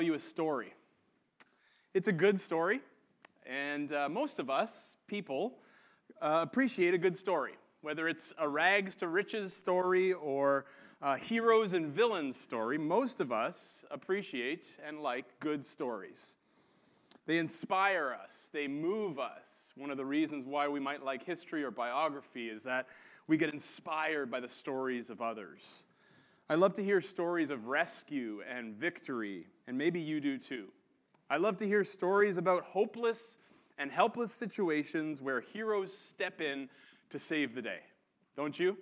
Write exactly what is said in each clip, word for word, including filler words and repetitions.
You a story. It's a good story, and uh, most of us, people, uh, appreciate a good story. Whether it's a rags to riches story or a heroes and villains story, most of us appreciate and like good stories. They inspire us. They move us. One of the reasons why we might like history or biography is that we get inspired by the stories of others. I love to hear stories of rescue and victory, and maybe you do too. I love to hear stories about hopeless and helpless situations where heroes step in to save the day. Don't you?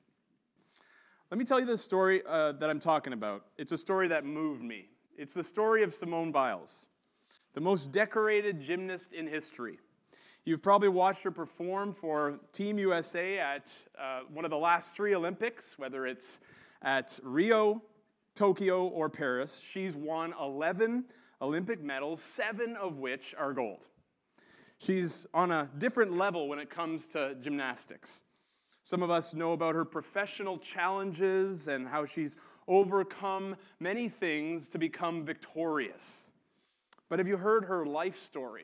Let me tell you the story uh, that I'm talking about. It's a story that moved me. It's the story of Simone Biles, the most decorated gymnast in history. You've probably watched her perform for Team U S A at uh, one of the last three Olympics, whether it's at Rio, Tokyo, or Paris. She's won eleven Olympic medals, seven of which are gold. She's on a different level when it comes to gymnastics. Some of us know about her professional challenges and how she's overcome many things to become victorious. But have you heard her life story?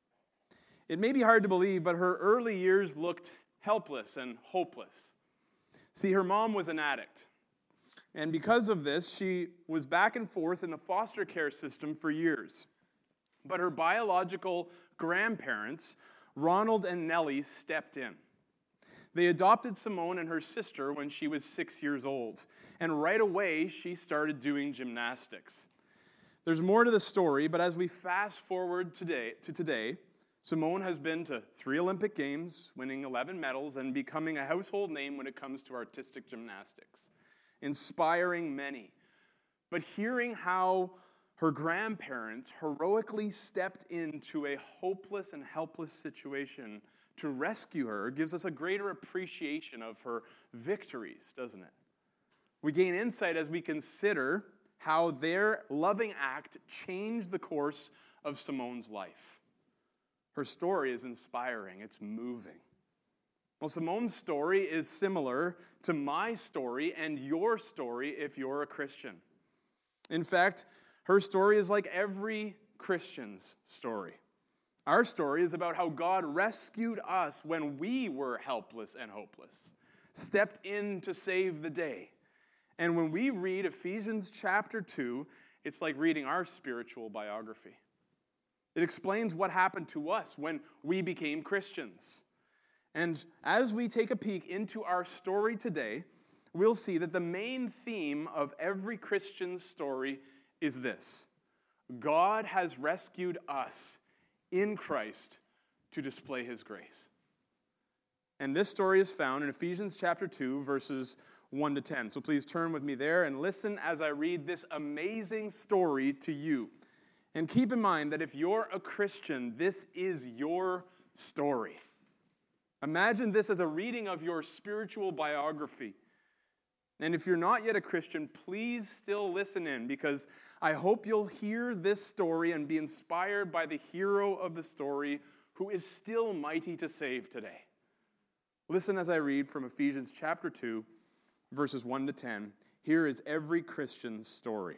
It may be hard to believe, but her early years looked helpless and hopeless. See, her mom was an addict. And because of this, she was back and forth in the foster care system for years. But her biological grandparents, Ronald and Nellie, stepped in. They adopted Simone and her sister when she was six years old. And right away, she started doing gymnastics. There's more to the story, but as we fast forward today to today, Simone has been to three Olympic Games, winning eleven medals, and becoming a household name when it comes to artistic gymnastics, inspiring many. But hearing how her grandparents heroically stepped into a hopeless and helpless situation to rescue her gives us a greater appreciation of her victories, doesn't it? We gain insight as we consider how their loving act changed the course of Simone's life. Her story is inspiring. It's moving. Well, Simone's story is similar to my story and your story if you're a Christian. In fact, her story is like every Christian's story. Our story is about how God rescued us when we were helpless and hopeless, stepped in to save the day. And when we read Ephesians chapter two, it's like reading our spiritual biography. It explains what happened to us when we became Christians. And as we take a peek into our story today, we'll see that the main theme of every Christian's story is this: God has rescued us in Christ to display his grace. And this story is found in Ephesians chapter two, verses one to ten. So please turn with me there and listen as I read this amazing story to you. And keep in mind that if you're a Christian, this is your story. Imagine this as a reading of your spiritual biography. And if you're not yet a Christian, please still listen in, because I hope you'll hear this story and be inspired by the hero of the story who is still mighty to save today. Listen as I read from Ephesians chapter two, verses one to ten. Here is every Christian's story.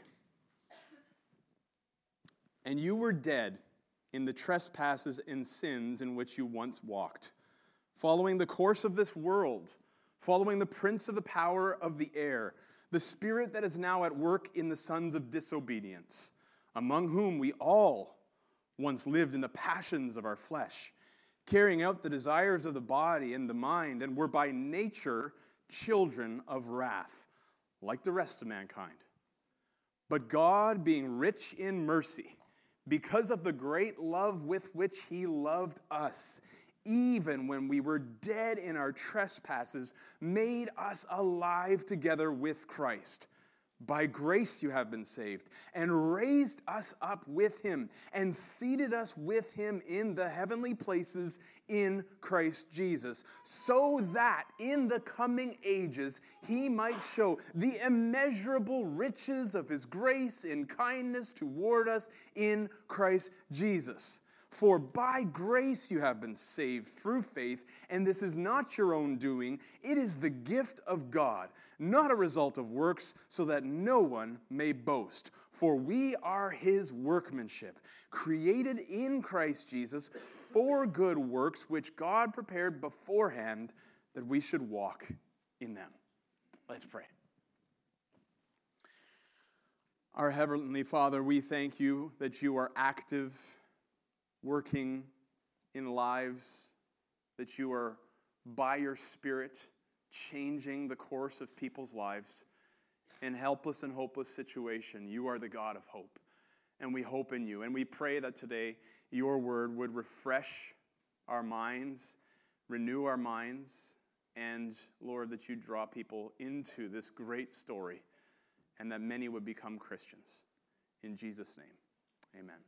And you were dead in the trespasses and sins in which you once walked, following the course of this world, following the prince of the power of the air, the spirit that is now at work in the sons of disobedience, among whom we all once lived in the passions of our flesh, carrying out the desires of the body and the mind, and were by nature children of wrath, like the rest of mankind. But God, being rich in mercy, because of the great love with which he loved us, even when we were dead in our trespasses, made us alive together with Christ. By grace you have been saved, and raised us up with him, and seated us with him in the heavenly places in Christ Jesus, so that in the coming ages he might show the immeasurable riches of his grace in kindness toward us in Christ Jesus. For by grace you have been saved through faith, and this is not your own doing. It is the gift of God, not a result of works, so that no one may boast. For we are his workmanship, created in Christ Jesus for good works, which God prepared beforehand that we should walk in them. Let's pray. Our Heavenly Father, we thank you that you are active, working in lives, that you are, by your Spirit, changing the course of people's lives. In helpless and hopeless situation, you are the God of hope, and we hope in you. And we pray that today your word would refresh our minds, renew our minds, and, Lord, that you draw people into this great story, and that many would become Christians. In Jesus' name, amen.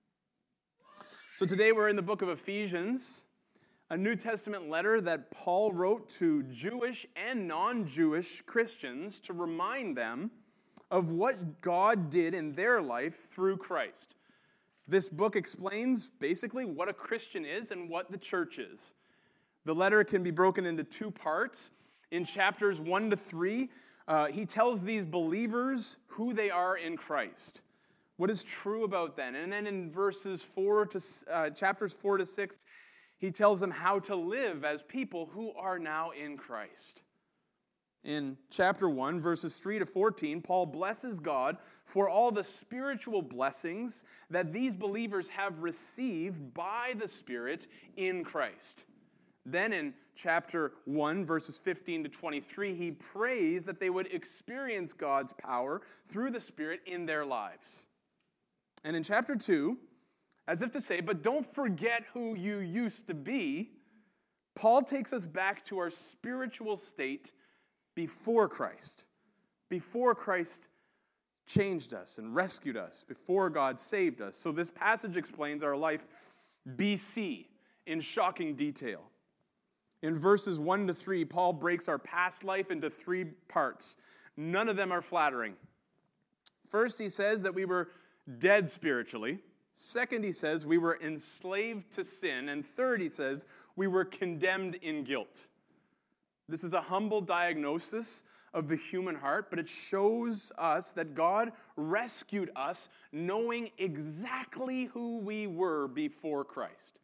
So today we're in the book of Ephesians, a New Testament letter that Paul wrote to Jewish and non-Jewish Christians to remind them of what God did in their life through Christ. This book explains basically what a Christian is and what the church is. The letter can be broken into two parts. In chapters one to three, uh, he tells these believers who they are in Christ, what is true about them. And then in verses four to uh, chapters four to six, he tells them how to live as people who are now in Christ. In chapter one, verses three to fourteen, Paul blesses God for all the spiritual blessings that these believers have received by the Spirit in Christ. Then in chapter one, verses fifteen to twenty-three, he prays that they would experience God's power through the Spirit in their lives. And in chapter two, as if to say, but don't forget who you used to be, Paul takes us back to our spiritual state before Christ. Before Christ changed us and rescued us. Before God saved us. So this passage explains our life B C in shocking detail. In verses one to three, Paul breaks our past life into three parts. None of them are flattering. First, he says that we were dead spiritually. Second, he says we were enslaved to sin. And third, he says we were condemned in guilt. This is a humble diagnosis of the human heart, but it shows us that God rescued us knowing exactly who we were before Christ.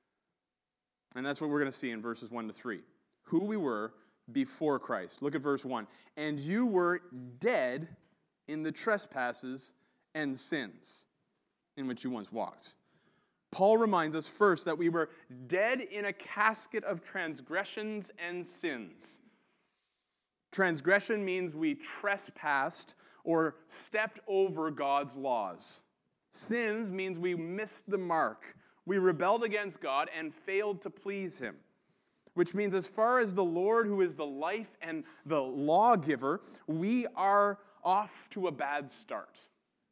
And that's what we're going to see in verses one to three. Who we were before Christ. Look at verse one. And you were dead in the trespasses and sins in which you once walked. Paul reminds us first that we were dead in a casket of transgressions and sins. Transgression means we trespassed or stepped over God's laws. Sins means we missed the mark. We rebelled against God and failed to please him. Which means as far as the Lord, who is the life and the lawgiver, we are off to a bad start.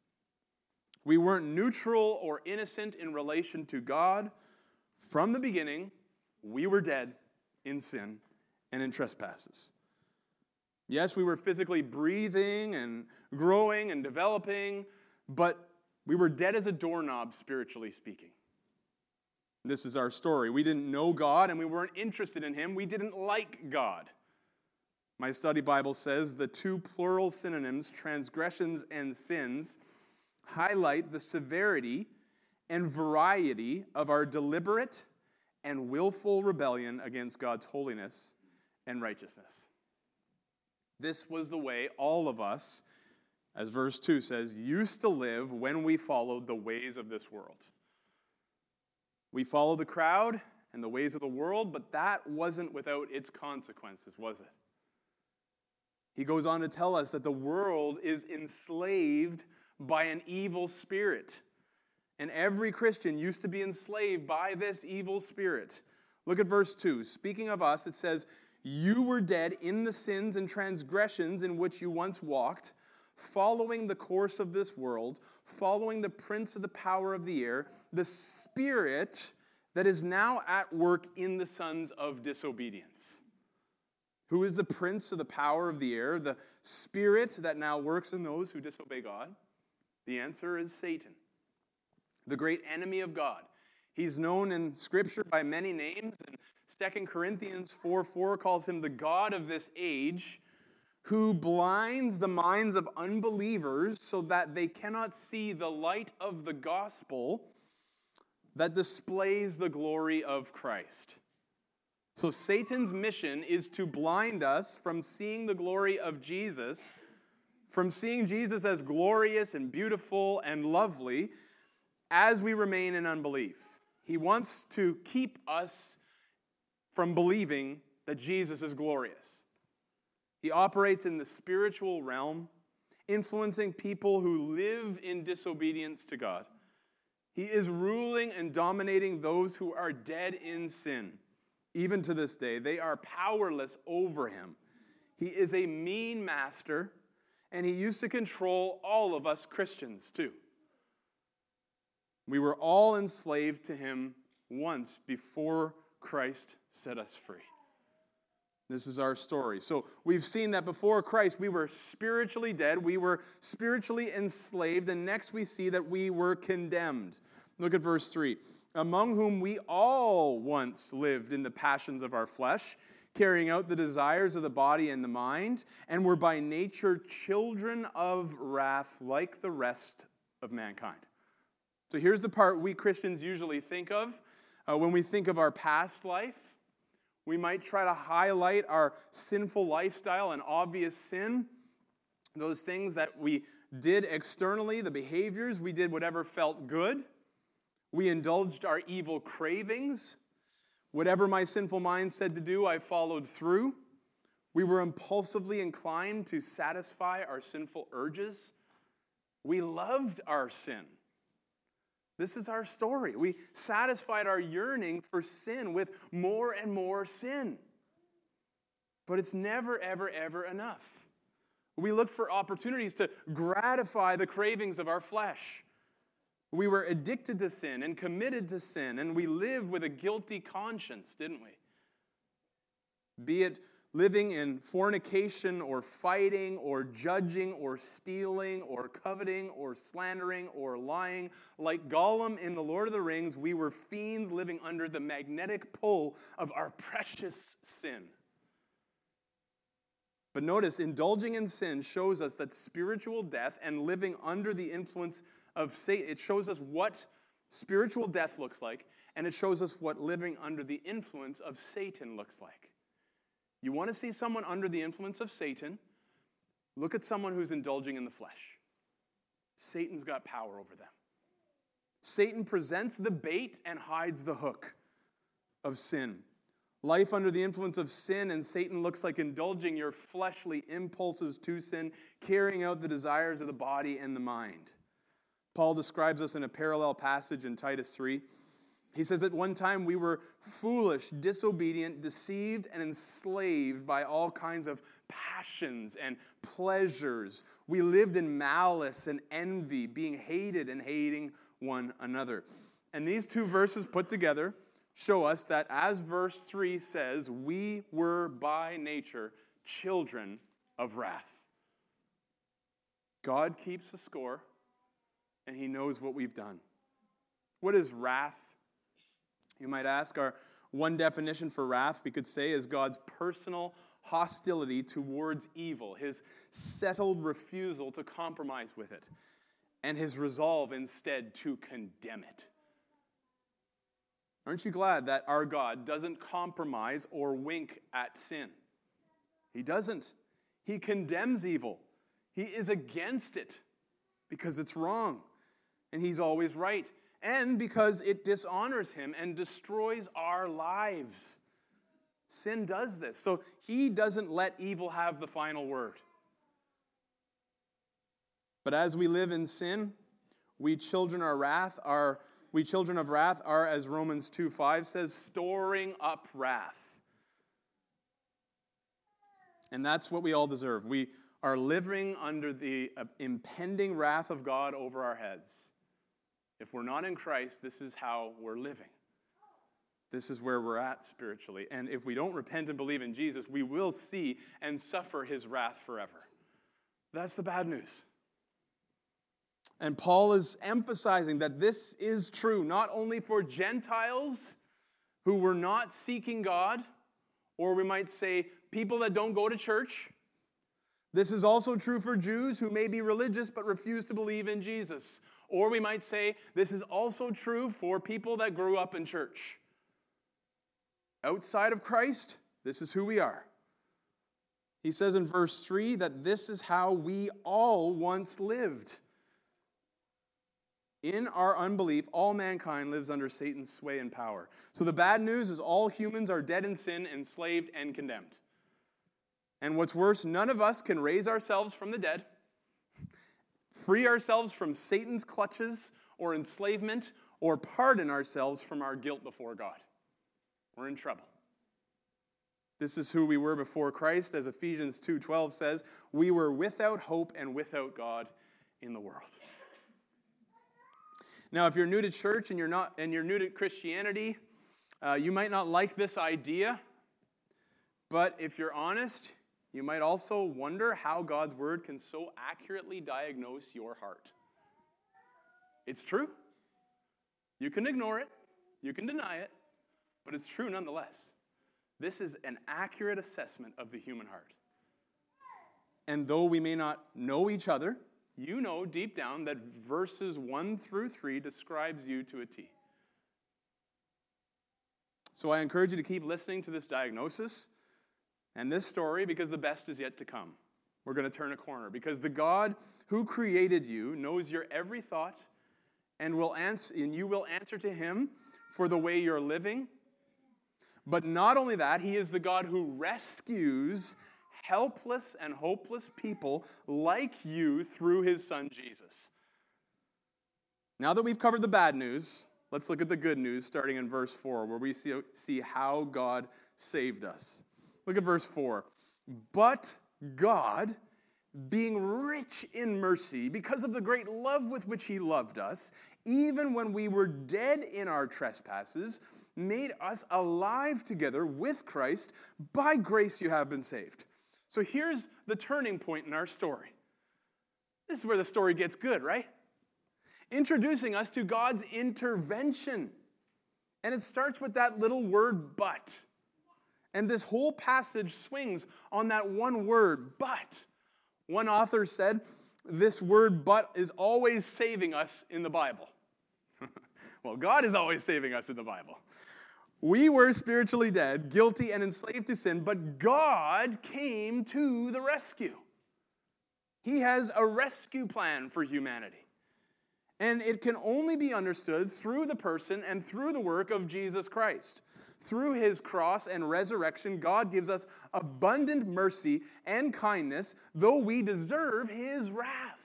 We weren't neutral or innocent in relation to God. From the beginning, we were dead in sin and in trespasses. Yes, we were physically breathing and growing and developing, but we were dead as a doorknob, spiritually speaking. This is our story. We didn't know God and we weren't interested in him. We didn't like God. My study Bible says the two plural synonyms, transgressions and sins, highlight the severity and variety of our deliberate and willful rebellion against God's holiness and righteousness. This was the way all of us, as verse two says, used to live when we followed the ways of this world. We followed the crowd and the ways of the world, but that wasn't without its consequences, was it? He goes on to tell us that the world is enslaved by an evil spirit. And every Christian used to be enslaved by this evil spirit. Look at verse two. Speaking of us, it says, you were dead in the sins and transgressions in which you once walked, following the course of this world, following the prince of the power of the air, the spirit that is now at work in the sons of disobedience. Who is the prince of the power of the air, the spirit that now works in those who disobey God? The answer is Satan, the great enemy of God. He's known in Scripture by many names, and Second Corinthians four four calls him the God of this age, who blinds the minds of unbelievers so that they cannot see the light of the gospel that displays the glory of Christ. So Satan's mission is to blind us from seeing the glory of Jesus, from seeing Jesus as glorious and beautiful and lovely as we remain in unbelief. He wants to keep us from believing that Jesus is glorious. He operates in the spiritual realm, influencing people who live in disobedience to God. He is ruling and dominating those who are dead in sin. Even to this day, they are powerless over him. He is a mean master, and he used to control all of us Christians too. We were all enslaved to him once before Christ set us free. This is our story. So we've seen that before Christ, we were spiritually dead, we were spiritually enslaved, and next we see that we were condemned. Look at verse three. Among whom we all once lived in the passions of our flesh, carrying out the desires of the body and the mind, and were by nature children of wrath like the rest of mankind. So here's the part we Christians usually think of uh, when we think of our past life. We might try to highlight our sinful lifestyle and obvious sin, those things that we did externally, the behaviors, we did whatever felt good. We indulged our evil cravings. Whatever my sinful mind said to do, I followed through. We were impulsively inclined to satisfy our sinful urges. We loved our sin. This is our story. We satisfied our yearning for sin with more and more sin. But it's never, ever, ever enough. We look for opportunities to gratify the cravings of our flesh. We were addicted to sin and committed to sin, and we lived with a guilty conscience, didn't we? Be it living in fornication or fighting or judging or stealing or coveting or slandering or lying. Like Gollum in The Lord of the Rings, we were fiends living under the magnetic pull of our precious sin. But notice, indulging in sin shows us that spiritual death and living under the influence of Satan, it shows us what spiritual death looks like, and it shows us what living under the influence of Satan looks like. You want to see someone under the influence of Satan? Look at someone who's indulging in the flesh. Satan's got power over them. Satan presents the bait and hides the hook of sin. Life under the influence of sin and Satan looks like indulging your fleshly impulses to sin, carrying out the desires of the body and the mind. Paul describes us in a parallel passage in Titus three. He says, at one time we were foolish, disobedient, deceived, and enslaved by all kinds of passions and pleasures. We lived in malice and envy, being hated and hating one another. And these two verses put together show us that, as verse three says, we were by nature children of wrath. God keeps the score, and he knows what we've done. What is wrath? You might ask. Our one definition for wrath, we could say, is God's personal hostility towards evil, his settled refusal to compromise with it, and his resolve instead to condemn it. Aren't you glad that our God doesn't compromise or wink at sin? He doesn't. He condemns evil. He is against it because it's wrong, and he's always right. And because it dishonors him and destroys our lives. Sin does this. So he doesn't let evil have the final word. But as we live in sin, we children of wrath are, we children of wrath are, as Romans two five says, storing up wrath. And that's what we all deserve. We are living under the impending wrath of God over our heads. If we're not in Christ, this is how we're living. This is where we're at spiritually. And if we don't repent and believe in Jesus, we will see and suffer his wrath forever. That's the bad news. And Paul is emphasizing that this is true not only for Gentiles who were not seeking God, or we might say people that don't go to church. This is also true for Jews who may be religious but refuse to believe in Jesus. Or we might say this is also true for people that grew up in church. Outside of Christ, this is who we are. He says in verse three that this is how we all once lived. In our unbelief, all mankind lives under Satan's sway and power. So the bad news is all humans are dead in sin, enslaved, and condemned. And what's worse, none of us can raise ourselves from the dead, free ourselves from Satan's clutches or enslavement, or pardon ourselves from our guilt before God. We're in trouble. This is who we were before Christ. As Ephesians two twelve says, we were without hope and without God in the world. Now, if you're new to church and you're not, and you're new to Christianity, uh, you might not like this idea. But if you're honest, you might also wonder how God's word can so accurately diagnose your heart. It's true. You can ignore it. You can deny it. But it's true nonetheless. This is an accurate assessment of the human heart. And though we may not know each other, you know deep down that verses one through three describes you to a T. So I encourage you to keep listening to this diagnosis and this story, because the best is yet to come. We're going to turn a corner, because the God who created you knows your every thought, and will answer, and you will answer to him for the way you're living. But not only that, he is the God who rescues helpless and hopeless people like you through his son Jesus. Now that we've covered the bad news, let's look at the good news, starting in verse four, where we see, see how God saved us. Look at verse four. But God, being rich in mercy, because of the great love with which he loved us, even when we were dead in our trespasses, made us alive together with Christ. By grace you have been saved. So here's the turning point in our story. This is where the story gets good, right? Introducing us to God's intervention. And it starts with that little word, but. And this whole passage swings on that one word, but. One author said, this word but is always saving us in the Bible. Well, God is always saving us in the Bible. We were spiritually dead, guilty, and enslaved to sin, but God came to the rescue. He has a rescue plan for humanity. And it can only be understood through the person and through the work of Jesus Christ. Through his cross and resurrection, God gives us abundant mercy and kindness, though we deserve his wrath.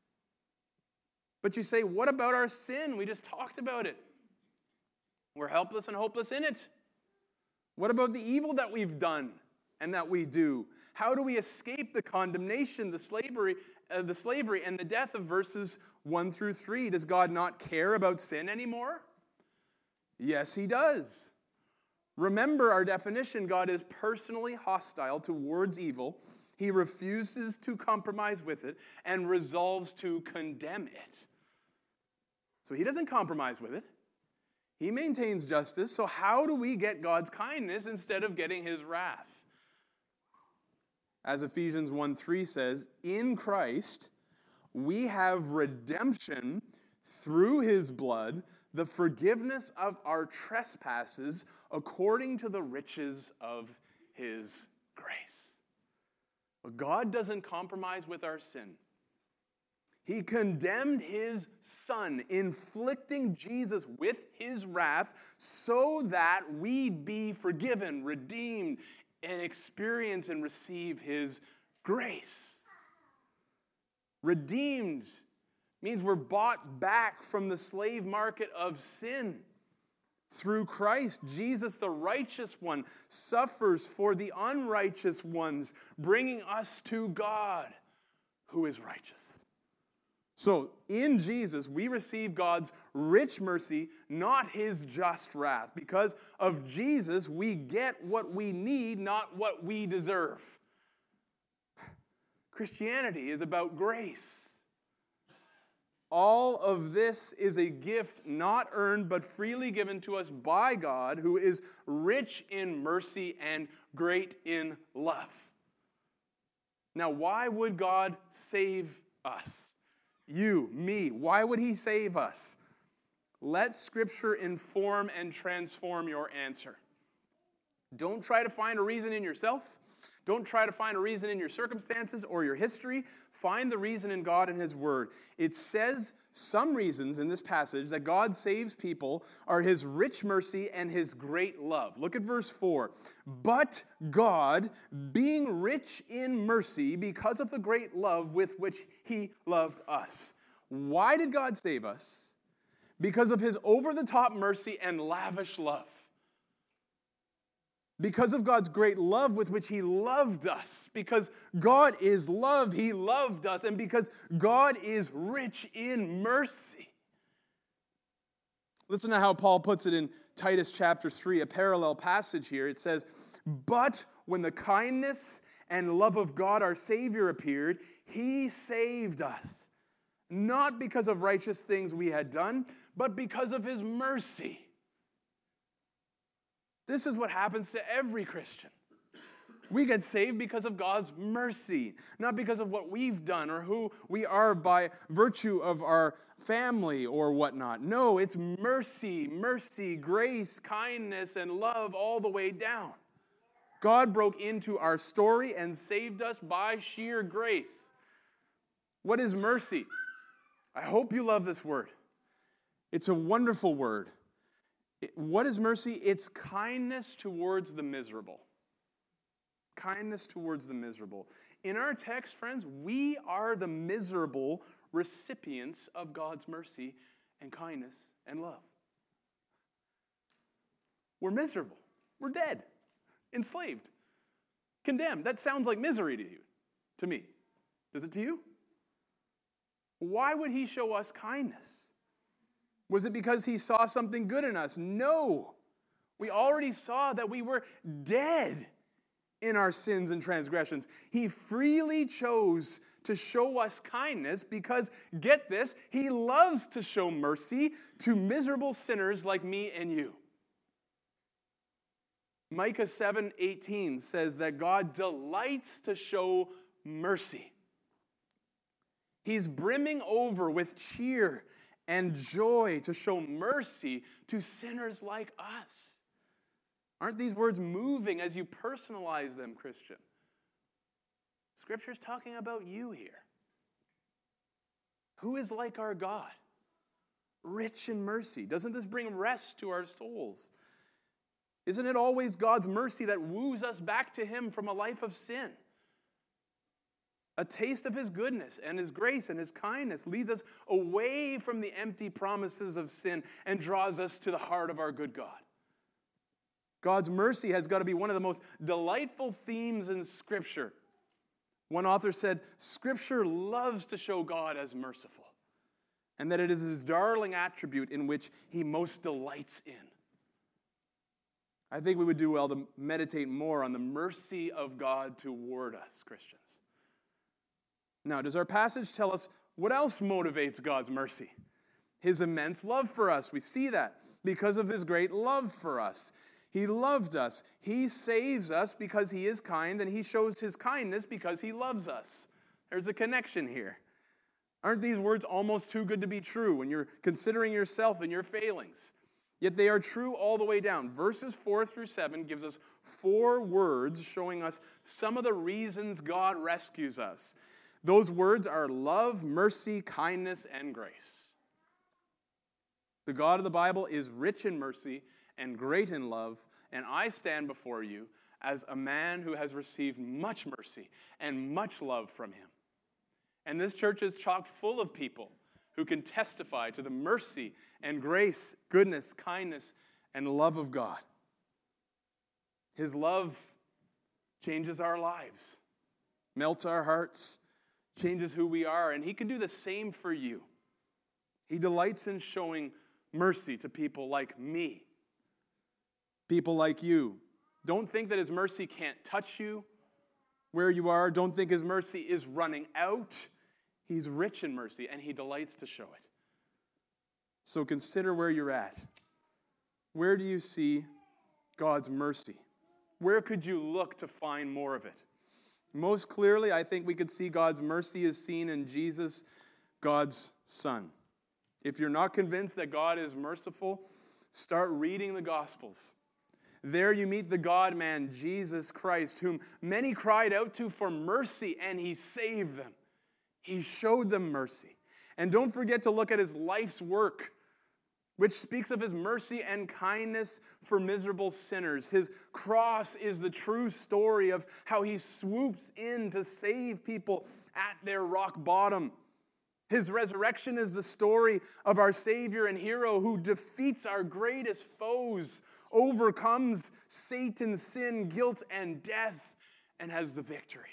But you say, what about our sin? We just talked about it. We're helpless and hopeless in it. What about the evil that we've done and that we do? How do we escape the condemnation, the slavery, uh, the slavery and the death of verses one through three? Does God not care about sin anymore? Yes, he does. Remember our definition. God is personally hostile towards evil. He refuses to compromise with it and resolves to condemn it. So he doesn't compromise with it. He maintains justice. So how do we get God's kindness instead of getting his wrath? As Ephesians one three says, in Christ we have redemption through his blood, the forgiveness of our trespasses according to the riches of his grace. But God doesn't compromise with our sin. He condemned his son, inflicting Jesus with his wrath so that we'd be forgiven, redeemed, and experience and receive his grace. Redeemed means we're bought back from the slave market of sin. Through Christ, Jesus, the righteous one, suffers for the unrighteous ones, bringing us to God, who is righteous. So, in Jesus, we receive God's rich mercy, not his just wrath. Because of Jesus, we get what we need, not what we deserve. Christianity is about grace. All of this is a gift not earned but freely given to us by God, who is rich in mercy and great in love. Now, why would God save us? You, me, why would he save us? Let Scripture inform and transform your answer. Don't try to find a reason in yourself. Don't try to find a reason in your circumstances or your history. Find the reason in God and his word. It says some reasons in this passage that God saves people are his rich mercy and his great love. Look at verse four. But God, being rich in mercy because of the great love with which he loved us. Why did God save us? Because of his over-the-top mercy and lavish love. Because of God's great love with which he loved us. Because God is love, he loved us. And because God is rich in mercy. Listen to how Paul puts it in Titus chapter three, a parallel passage here. It says, but when the kindness and love of God our Savior appeared, he saved us. Not because of righteous things we had done, but because of his mercy. This is what happens to every Christian. We get saved because of God's mercy, not because of what we've done or who we are by virtue of our family or whatnot. No, it's mercy, mercy, grace, kindness, and love all the way down. God broke into our story and saved us by sheer grace. What is mercy? I hope you love this word. It's a wonderful word. What is mercy? It's kindness towards the miserable. Kindness towards the miserable. In our text, friends, we are the miserable recipients of God's mercy and kindness and love. We're miserable. We're dead. Enslaved. Condemned. That sounds like misery to you, to me. Does it to you? Why would he show us kindness? Was it because he saw something good in us? No. We already saw that we were dead in our sins and transgressions. He freely chose to show us kindness because, get this, he loves to show mercy to miserable sinners like me and you. Micah seven eighteen says that God delights to show mercy. He's brimming over with cheer and joy to show mercy to sinners like us. Aren't these words moving as you personalize them, Christian? Scripture's talking about you here. Who is like our God? Rich in mercy. Doesn't this bring rest to our souls? Isn't it always God's mercy that woos us back to him from a life of sin? A taste of his goodness and his grace and his kindness leads us away from the empty promises of sin and draws us to the heart of our good God. God's mercy has got to be one of the most delightful themes in Scripture. One author said, Scripture loves to show God as merciful, and that it is his darling attribute in which he most delights in. I think we would do well to meditate more on the mercy of God toward us, Christians. Now, does our passage tell us what else motivates God's mercy? His immense love for us. We see that because of his great love for us. He loved us. He saves us because he is kind, and he shows his kindness because he loves us. There's a connection here. Aren't these words almost too good to be true when you're considering yourself and your failings? Yet they are true all the way down. Verses four through seven gives us four words showing us some of the reasons God rescues us. Those words are love, mercy, kindness, and grace. The God of the Bible is rich in mercy and great in love, and I stand before you as a man who has received much mercy and much love from him. And this church is chock full of people who can testify to the mercy and grace, goodness, kindness, and love of God. His love changes our lives, melts our hearts, changes who we are, and he can do the same for you. He delights in showing mercy to people like me, people like you. Don't think that his mercy can't touch you where you are. Don't think his mercy is running out. He's rich in mercy, and he delights to show it. So consider where you're at. Where do you see God's mercy? Where could you look to find more of it? Most clearly, I think we could see God's mercy is seen in Jesus, God's Son. If you're not convinced that God is merciful, start reading the Gospels. There you meet the God-man, Jesus Christ, whom many cried out to for mercy, and he saved them. He showed them mercy. And don't forget to look at his life's work, which speaks of his mercy and kindness for miserable sinners. His cross is the true story of how he swoops in to save people at their rock bottom. His resurrection is the story of our Savior and hero who defeats our greatest foes, overcomes Satan, sin, guilt, and death, and has the victory.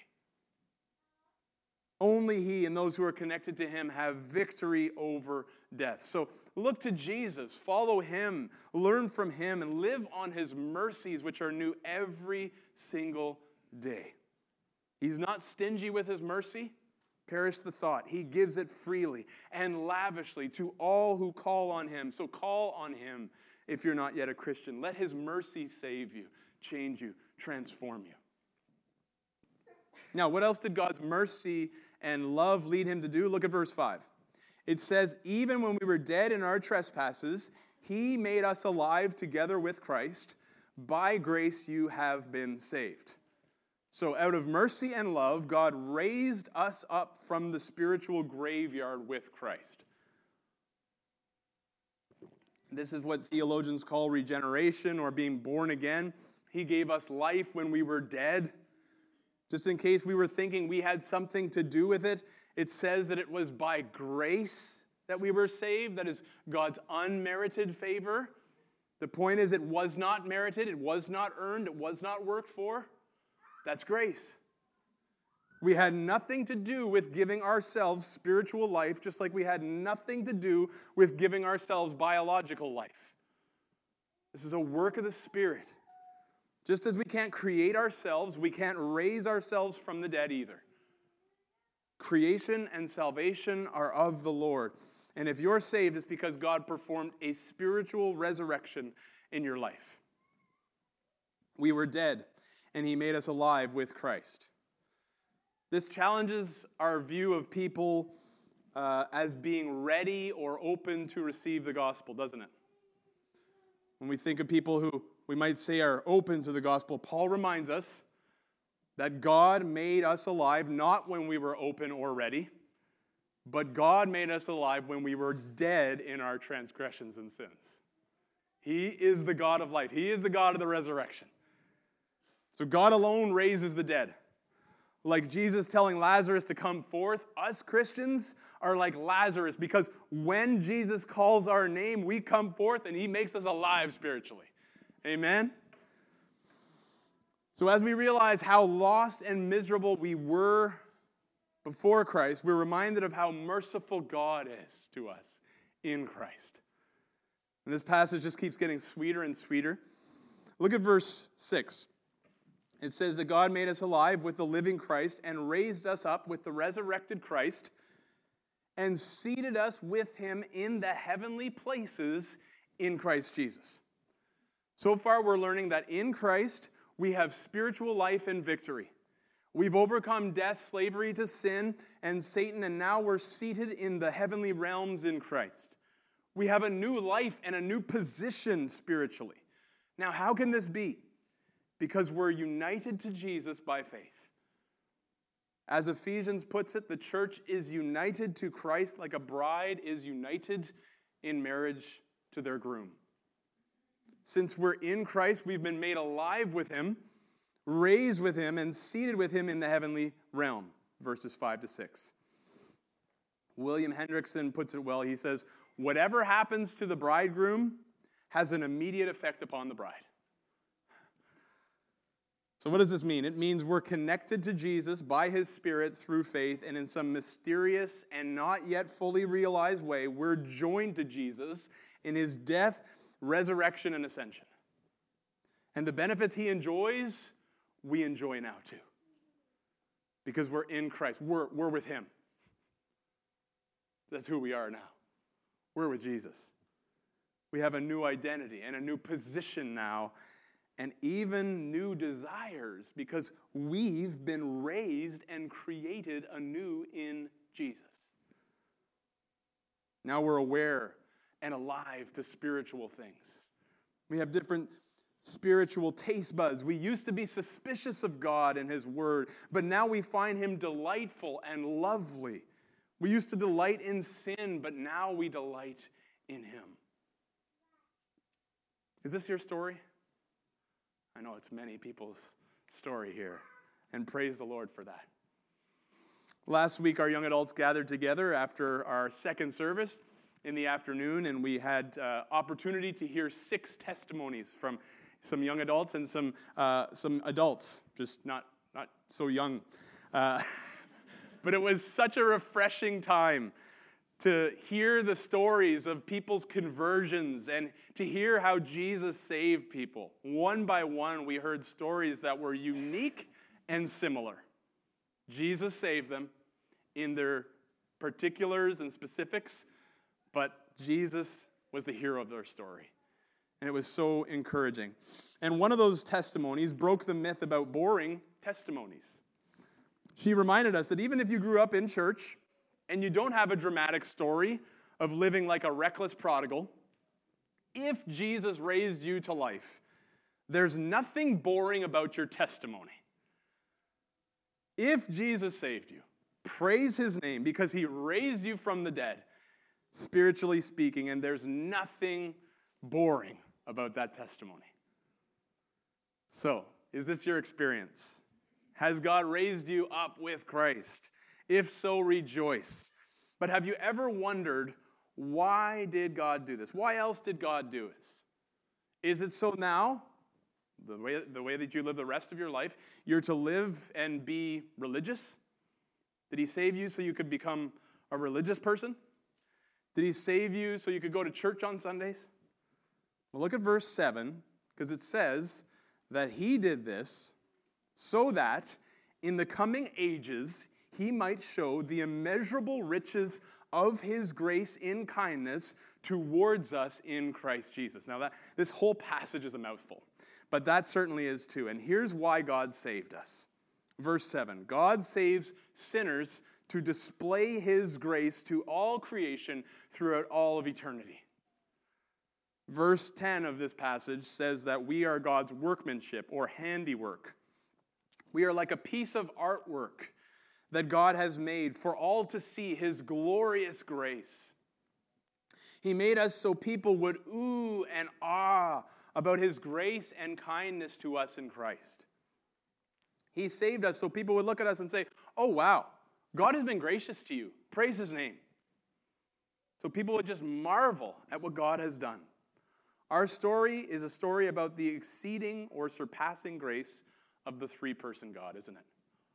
Only he and those who are connected to him have victory over death. So look to Jesus, follow him, learn from him, and live on his mercies, which are new every single day. He's not stingy with his mercy. Perish the thought. He gives it freely and lavishly to all who call on him. So call on him if you're not yet a Christian. Let his mercy save you, change you, transform you. Now, what else did God's mercy and love lead him to do? Look at verse five. It says, even when we were dead in our trespasses, he made us alive together with Christ. By grace you have been saved. So out of mercy and love, God raised us up from the spiritual graveyard with Christ. This is what theologians call regeneration or being born again. He gave us life when we were dead. Just in case we were thinking we had something to do with it, it says that it was by grace that we were saved. That is God's unmerited favor. The point is, it was not merited, it was not earned, it was not worked for. That's grace. We had nothing to do with giving ourselves spiritual life, just like we had nothing to do with giving ourselves biological life. This is a work of the Spirit. Just as we can't create ourselves, we can't raise ourselves from the dead either. Creation and salvation are of the Lord. And if you're saved, it's because God performed a spiritual resurrection in your life. We were dead, and he made us alive with Christ. This challenges our view of people uh, as being ready or open to receive the gospel, doesn't it? When we think of people who we might say are open to the gospel, Paul reminds us that God made us alive not when we were open or ready, but God made us alive when we were dead in our transgressions and sins. He is the God of life. He is the God of the resurrection. So God alone raises the dead. Like Jesus telling Lazarus to come forth, us Christians are like Lazarus because when Jesus calls our name, we come forth and he makes us alive spiritually. Amen? So as we realize how lost and miserable we were before Christ, we're reminded of how merciful God is to us in Christ. And this passage just keeps getting sweeter and sweeter. Look at verse six. It says that God made us alive with the living Christ and raised us up with the resurrected Christ and seated us with him in the heavenly places in Christ Jesus. So far, we're learning that in Christ, we have spiritual life and victory. We've overcome death, slavery to sin, and Satan, and now we're seated in the heavenly realms in Christ. We have a new life and a new position spiritually. Now, how can this be? Because we're united to Jesus by faith. As Ephesians puts it, the church is united to Christ like a bride is united in marriage to their groom. Since we're in Christ, we've been made alive with him, raised with him, and seated with him in the heavenly realm, verses five to six. William Hendrickson puts it well. He says, whatever happens to the bridegroom has an immediate effect upon the bride. So what does this mean? It means we're connected to Jesus by his Spirit through faith, and in some mysterious and not yet fully realized way, we're joined to Jesus in his death, resurrection, and ascension. And the benefits he enjoys, we enjoy now too. Because we're in Christ. We're, we're with him. That's who we are now. We're with Jesus. We have a new identity and a new position now, and even new desires because we've been raised and created anew in Jesus. Now we're aware and alive to spiritual things. We have different spiritual taste buds. We used to be suspicious of God and His Word, but now we find Him delightful and lovely. We used to delight in sin, but now we delight in Him. Is this your story? I know it's many people's story here, and praise the Lord for that. Last week, our young adults gathered together after our second service in the afternoon, and we had uh, opportunity to hear six testimonies from some young adults and some uh, some adults, just not not so young. Uh, but it was such a refreshing time to hear the stories of people's conversions and to hear how Jesus saved people. One by one, we heard stories that were unique and similar. Jesus saved them in their particulars and specifics, but Jesus was the hero of their story. And it was so encouraging. And one of those testimonies broke the myth about boring testimonies. She reminded us that even if you grew up in church and you don't have a dramatic story of living like a reckless prodigal, if Jesus raised you to life, there's nothing boring about your testimony. If Jesus saved you, praise His name because He raised you from the dead, spiritually speaking, and there's nothing boring about that testimony. So, is this your experience? Has God raised you up with Christ? If so, rejoice. But have you ever wondered, why did God do this? Why else did God do this? Is it so now, the way, the way that you live the rest of your life, you're to live and be religious? Did He save you so you could become a religious person? Did He save you so you could go to church on Sundays? Well, look at verse seven, because it says that He did this so that in the coming ages He might show the immeasurable riches of His grace in kindness towards us in Christ Jesus. Now, that this whole passage is a mouthful, but that certainly is too. And here's why God saved us. Verse seven, God saves sinners to display His grace to all creation throughout all of eternity. Verse ten of this passage says that we are God's workmanship or handiwork. We are like a piece of artwork that God has made for all to see His glorious grace. He made us so people would ooh and ah about His grace and kindness to us in Christ. He saved us so people would look at us and say, oh wow, God has been gracious to you. Praise His name. So people would just marvel at what God has done. Our story is a story about the exceeding or surpassing grace of the three-person God, isn't it?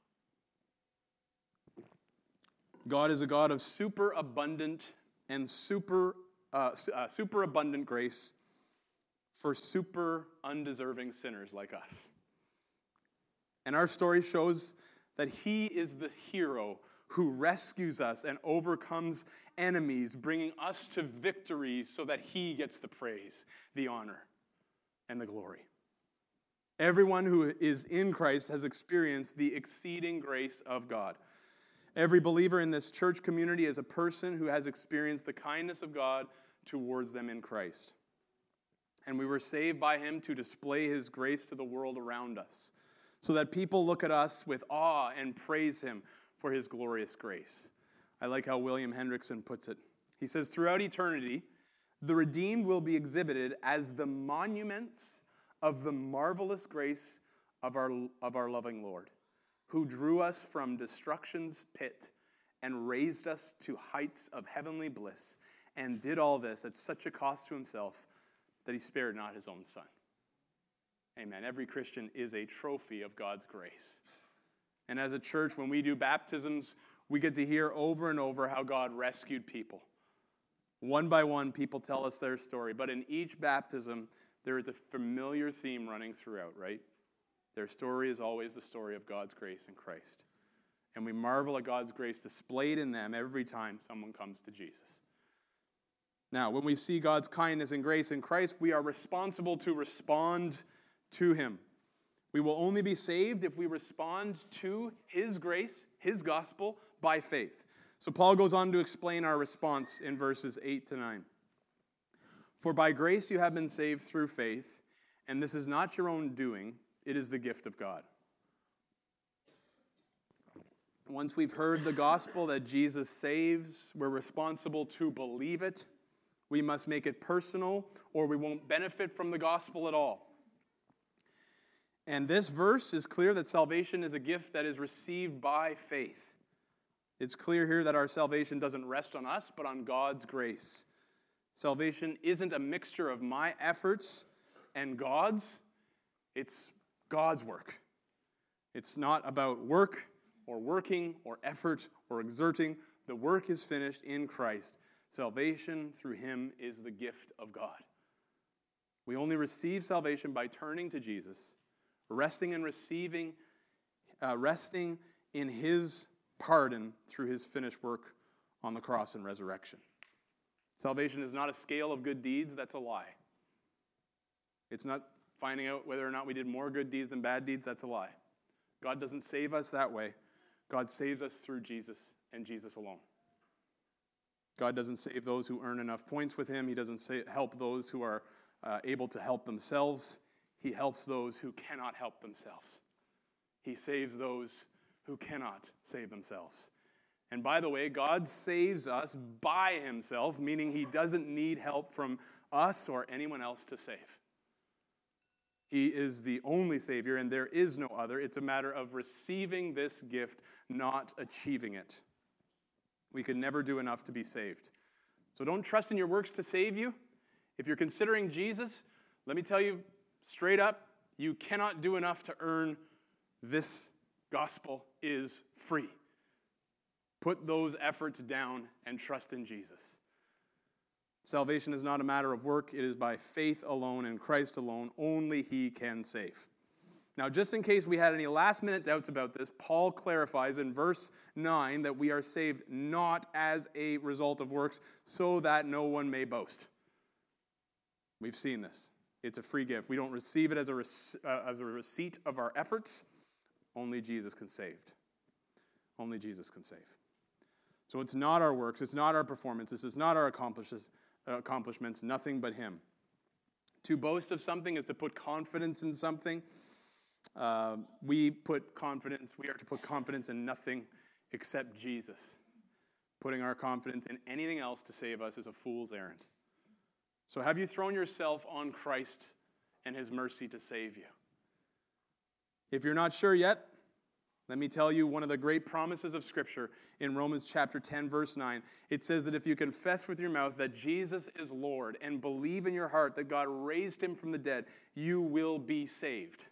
God is a God of super abundant and super uh, uh, super abundant grace for super undeserving sinners like us. And our story shows that He is the hero who rescues us and overcomes enemies, bringing us to victory so that He gets the praise, the honor, and the glory. Everyone who is in Christ has experienced the exceeding grace of God. Every believer in this church community is a person who has experienced the kindness of God towards them in Christ. And we were saved by Him to display His grace to the world around us, so that people look at us with awe and praise Him for His glorious grace. I like how William Hendrickson puts it. He says, throughout eternity, the redeemed will be exhibited as the monuments of the marvelous grace of our, of our loving Lord, who drew us from destruction's pit and raised us to heights of heavenly bliss, and did all this at such a cost to Himself that He spared not His own Son. Amen. Every Christian is a trophy of God's grace. And as a church, when we do baptisms, we get to hear over and over how God rescued people. One by one, people tell us their story. But in each baptism, there is a familiar theme running throughout, right? Their story is always the story of God's grace in Christ. And we marvel at God's grace displayed in them every time someone comes to Jesus. Now, when we see God's kindness and grace in Christ, we are responsible to respond to him. We will only be saved if we respond to his grace, his gospel, by faith. So Paul goes on to explain our response in verses eight to nine. For by grace you have been saved through faith, and this is not your own doing, it is the gift of God. Once we've heard the gospel that Jesus saves, we're responsible to believe it. We must make it personal, or we won't benefit from the gospel at all. And this verse is clear that salvation is a gift that is received by faith. It's clear here that our salvation doesn't rest on us, but on God's grace. Salvation isn't a mixture of my efforts and God's. It's God's work. It's not about work or working or effort or exerting. The work is finished in Christ. Salvation through him is the gift of God. We only receive salvation by turning to Jesus, resting and receiving, uh, resting in his pardon through his finished work on the cross and resurrection. Salvation is not a scale of good deeds. That's a lie. It's not finding out whether or not we did more good deeds than bad deeds. That's a lie. God doesn't save us that way. God saves us through Jesus and Jesus alone. God doesn't save those who earn enough points with him. He doesn't say, help those who are uh, able to help themselves. He helps those who cannot help themselves. He saves those who cannot save themselves. And by the way, God saves us by himself, meaning he doesn't need help from us or anyone else to save. He is the only Savior, and there is no other. It's a matter of receiving this gift, not achieving it. We could never do enough to be saved. So don't trust in your works to save you. If you're considering Jesus, let me tell you straight up, you cannot do enough to earn this gospel is free. Put those efforts down and trust in Jesus. Salvation is not a matter of work. It is by faith alone in Christ alone. Only he can save. Now, just in case we had any last-minute doubts about this, Paul clarifies in verse nine that we are saved not as a result of works, so that no one may boast. We've seen this. It's a free gift. We don't receive it as a, uh, as a receipt of our efforts. Only Jesus can save. Only Jesus can save. So it's not our works. It's not our performances. It's not our accomplishments. accomplishments, nothing but him. To boast of something is to put confidence in something. Uh, we put confidence, we are to put confidence in nothing except Jesus. Putting our confidence in anything else to save us is a fool's errand. So have you thrown yourself on Christ and his mercy to save you? If you're not sure yet, let me tell you one of the great promises of Scripture in Romans chapter ten, verse nine. It says that if you confess with your mouth that Jesus is Lord and believe in your heart that God raised him from the dead, you will be saved.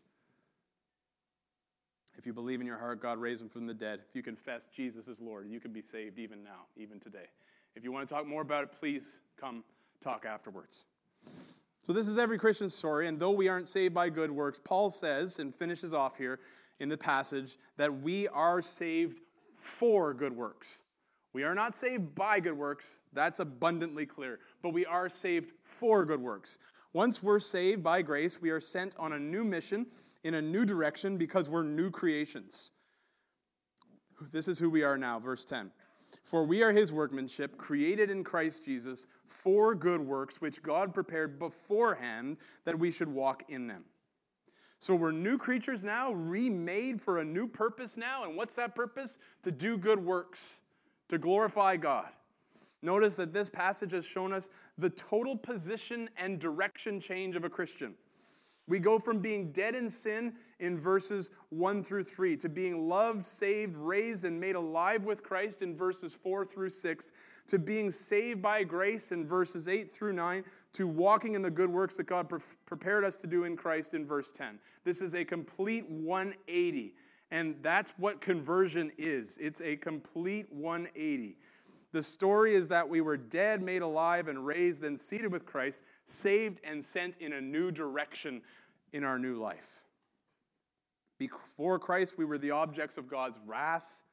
If you believe in your heart God raised him from the dead, if you confess Jesus is Lord, you can be saved even now, even today. If you want to talk more about it, please come talk afterwards. So this is every Christian's story, and though we aren't saved by good works, Paul says, and finishes off here in the passage, that we are saved for good works. We are not saved by good works. That's abundantly clear. But we are saved for good works. Once we're saved by grace, we are sent on a new mission in a new direction because we're new creations. This is who we are now, verse ten. For we are his workmanship, created in Christ Jesus for good works, which God prepared beforehand that we should walk in them. So we're new creatures now, remade for a new purpose now. And what's that purpose? To do good works, to glorify God. Notice that this passage has shown us the total position and direction change of a Christian. We go from being dead in sin in verses one through three to being loved, saved, raised, and made alive with Christ in verses four through six, to being saved by grace in verses eight through nine, to walking in the good works that God pre- prepared us to do in Christ in verse ten. This is a complete one eighty, and that's what conversion is. It's a complete one eighty. The story is that we were dead, made alive, and raised, then seated with Christ, saved and sent in a new direction in our new life. Before Christ, we were the objects of God's wrath.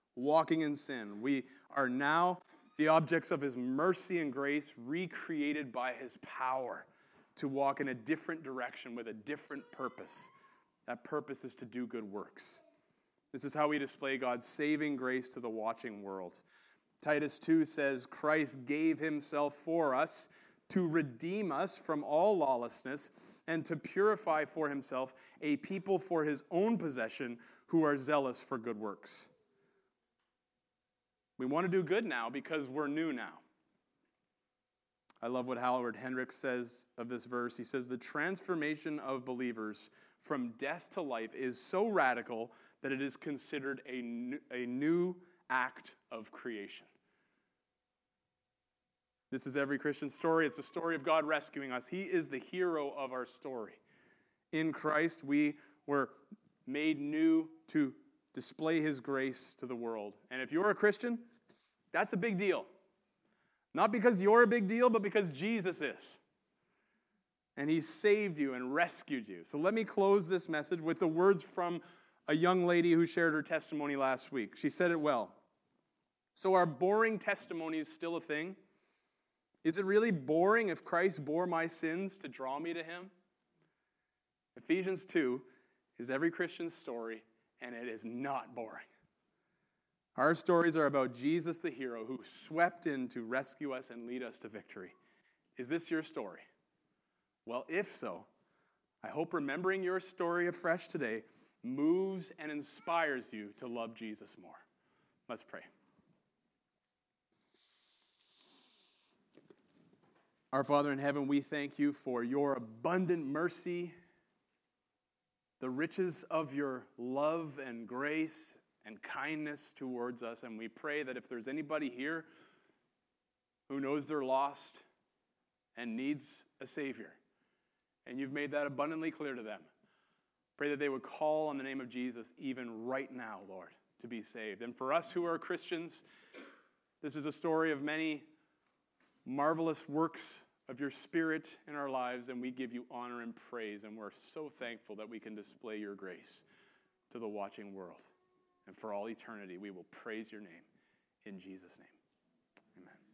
walking in sin. We are now the objects of his mercy and grace, recreated by his power to walk in a different direction with a different purpose. That purpose is to do good works. This is how we display God's saving grace to the watching world. Titus two says, Christ gave himself for us to redeem us from all lawlessness and to purify for himself a people for his own possession who are zealous for good works. We want to do good now because we're new now. I love what Howard Hendricks says of this verse. He says, the transformation of believers from death to life is so radical that it is considered a new, a new act of creation. This is every Christian story. It's the story of God rescuing us. He is the hero of our story. In Christ, we were made new to display his grace to the world. And if you're a Christian, that's a big deal. Not because you're a big deal, but because Jesus is. And he saved you and rescued you. So let me close this message with the words from a young lady who shared her testimony last week. She said it well. So are boring testimonies still a thing? Is it really boring if Christ bore my sins to draw me to him? Ephesians two is every Christian's story, and it is not boring. Our stories are about Jesus the hero who swept in to rescue us and lead us to victory. Is this your story? Well, if so, I hope remembering your story afresh today moves and inspires you to love Jesus more. Let's pray. Our Father in heaven, we thank you for your abundant mercy, the riches of your love and grace and kindness towards us. And we pray that if there's anybody here who knows they're lost and needs a Savior, and you've made that abundantly clear to them, pray that they would call on the name of Jesus even right now, Lord, to be saved. And for us who are Christians, this is a story of many marvelous works of your Spirit in our lives, and we give you honor and praise, and we're so thankful that we can display your grace to the watching world. And for all eternity, we will praise your name. In Jesus' name, amen.